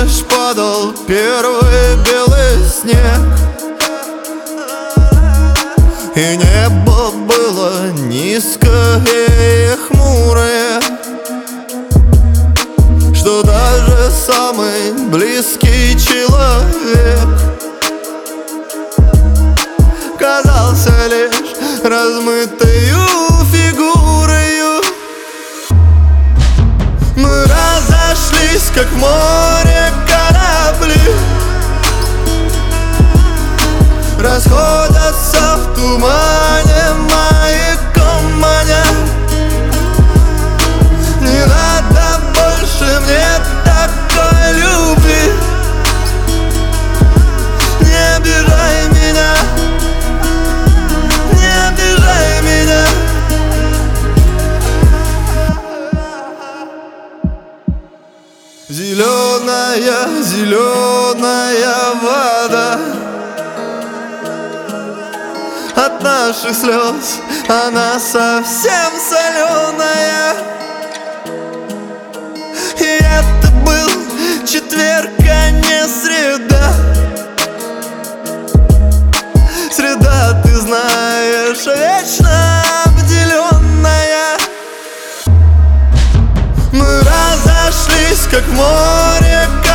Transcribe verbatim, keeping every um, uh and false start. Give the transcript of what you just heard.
лишь падал первый белый снег, и небо было низкое и хмурое, что даже самый близкий человек казался лишь размытою фигурою. Мы разошлись, как в море корабли расходятся в тумане, маяком маня. Не надо больше мне такой любви, не обижай меня, не обижай меня. Зеленая, зеленая вода, от наших слез она совсем соленая. И это был четверг, а не среда. Среда, ты знаешь, вечно обделенная. Мы разошлись, как в море